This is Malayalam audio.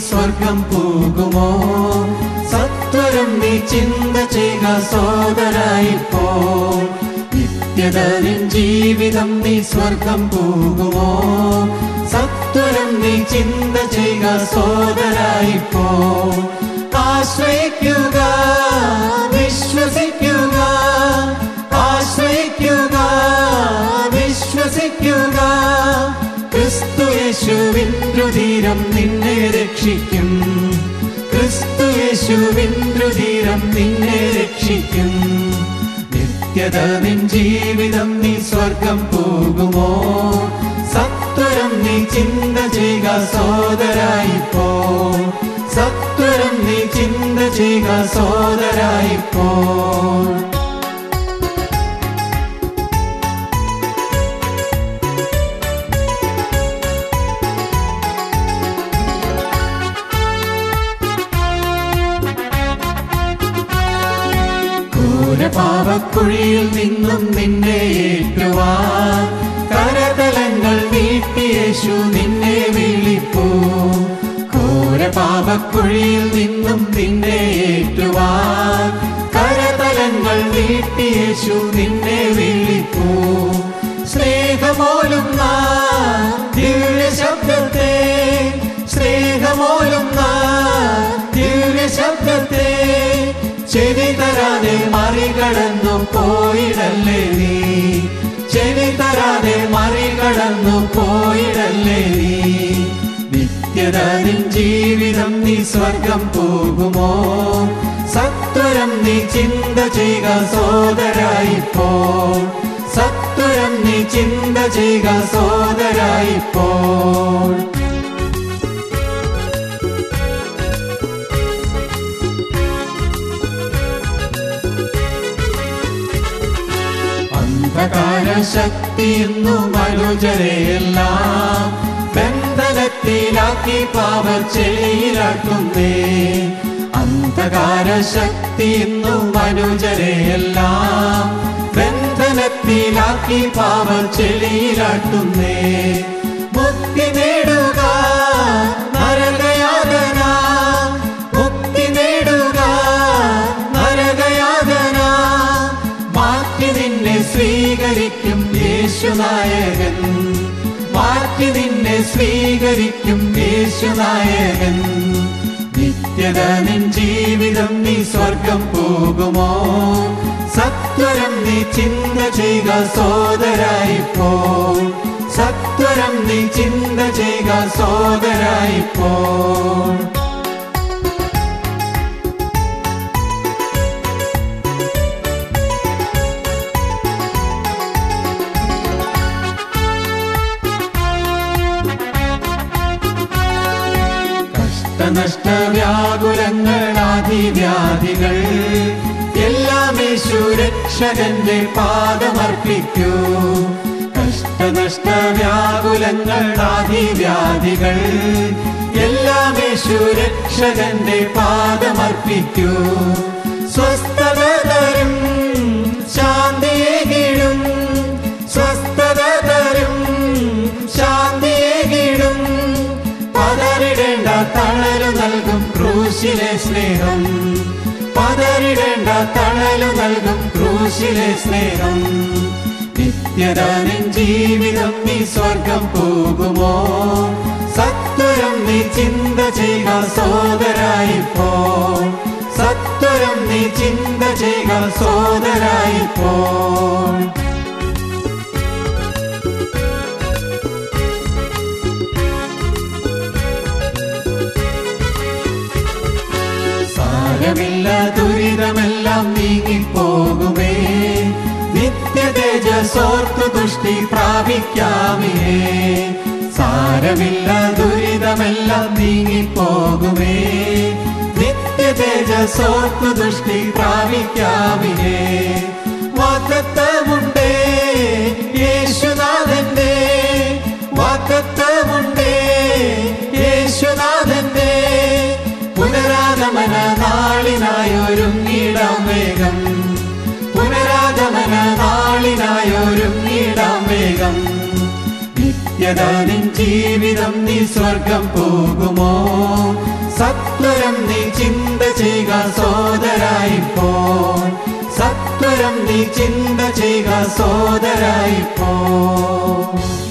സ്വർഗം പോകുമോ? സത്വരം നീ ചിന്ത ചെയ്യുക സോദരായിപ്പോ. നിത്യത നിൻ ജീവിതം നീ സ്വർഗം പോകുമോ? സത്വരം നീ ചിന്ത ചെയ്യുക സോദരായിപ്പോ. ആശ്രയിക്കുക, വിശ്വസിക്കുക, ആശ്രയിക്കുക, വിശ്വസിക്കുക. ക്രിസ്തുയേശുവിൻ രുധിരം നിന്നെ രക്ഷിക്കും. ക്രിസ്തുയേശുവിൻ രുധിരം നിന്നെ രക്ഷിക്കും. നിത്യത നിൻ ജീവിതം നീ സ്വർഗം പോകുമോ? സത്വരം നീ ചിന്ത ചെയ്യുക സോദരായിപ്പോ. സത്വരം നീ ചിന്ത ചെയ്യുക സോദരായിപ്പോ. പാപക്കുഴിയിൽ നിന്നും നിന്നെ ഏറ്റുവാൻ കരതലങ്ങൾ നീട്ടി യേശു നിന്നെ വിളിപ്പൂ. ഘോര പാപക്കുഴിയിൽ നിന്നും നിന്നെ ഏറ്റുവാൻ കരതലങ്ങൾ നീട്ടി യേശു നിന്നെ വിളിപ്പൂ. സ്നേഹമോലുന്ന ദിവ്യ ശബ്ദത്തെ, സ്നേഹമോലുന്ന ദിവ്യ ശബ്ദത്തെ ചെവി തരാതെ മറികടന്നു പോയിടല്ലേ നീ. ചെവി തരാതെ മറികടന്നു പോയിടല്ലേ നീ. നിത്യത നിൻ ജീവിതം നീ സ്വർഗം പോകുമോ? സത്വരം നീ ചിന്ത ചെയ്യുക സോദരായിപ്പോ. സത്വരം നീ ചിന്ത ചെയ്യുക സോദരായിപ്പോ. ശക്തിയെന്നു മനുജരെയെല്ലാം ബന്ധനത്തിലാക്കി പാപച്ചെളിയിലാക്കുന്നേ. അന്ധകാര ശക്തിയെന്നു മനുജരെയെല്ലാം ബന്ധനത്തിലാക്കി പാപച്ചെളിയിലാക്കുന്നേ. മുക്തി നേടുക നരകയാതന, മുക്തി നേടുക നരകയാതന. മാറ്റി നിന്നെ സ്വീകരിക്കും യേശുനായകൻ. മാറ്റി നിന്നെ സ്വീകരിക്കും യേശുനായകൻ. നിത്യത നിൻ ജീവിതം നീ സ്വർഗം പോകുമോ? സത്വരം നീ ചിന്ത ചെയ്യുക സോദരായിപ്പോ. സത്വരം നീ ചിന്ത ചെയ്യുക സോദരായിപ്പോ. നഷ്ടവ്യാകുലങ്ങളാദിവ്യാധികൾ എല്ലാം യേശു രക്ഷകന്റെ പാദമർപ്പിക്കൂ. കഷ്ടനഷ്ടവ്യാകുലങ്ങളാദിവ്യാധികൾ എല്ലാം യേശു രക്ഷകന്റെ പാദമർപ്പിക്കൂ. സ്വസ്ഥത തരും ശാന്തിയേകിടും, സ്വസ്ഥത തരും ശാന്തിയേകിടും. പതറിടേണ്ട തണലു നൽകും ക്രൂശിലെ സ്നേഹം. പതറിടേണ്ട തണലു നൽകും ക്രൂശിലെ സ്നേഹം. നിത്യത നിൻ ജീവിതം നീ സ്വർഗം പോകുമോ? സത്വരം നീ ചിന്ത ചെയ്യുക സോദരായിപ്പോ. സത്വരം നീ ചിന്ത ചെയ്യുക സോദരായിപ്പോ. സാരമില്ല ദുരിതമെല്ലാം നീങ്ങിപ്പോകുമേ. നിത്യതേജസ്സോർത്തു തുഷ്ടി പ്രാപിക്കാമേ. സാരമില്ല ദുരിതമെല്ലാം നീങ്ങിപ്പോകുമേ. നിത്യതേജസ്സോർത്തു തുഷ്ടി പ്രാപിക്കാമേ. വാഗ്ദത്തമുണ്ടേ യേശുനാഥന്റെ, വാഗ്ദത്തമുണ്ടേ യേശുനാഥന്റെ. പുനരാഗമന നാളിനായൊരുങ്ങിടാം വേഗം. പുനരാഗമന നാളിനായൊരുങ്ങിടാം വേഗം. നിത്യത നിൻ ജീവിതം നീ സ്വർഗം പോകുമോ? സത്വരം നീ ചിന്ത ചെയ്യുക സോദരായിപ്പോൾ, സത്വരം നീ ചിന്ത ചെയ്യുക സോദരായിപ്പോൾ.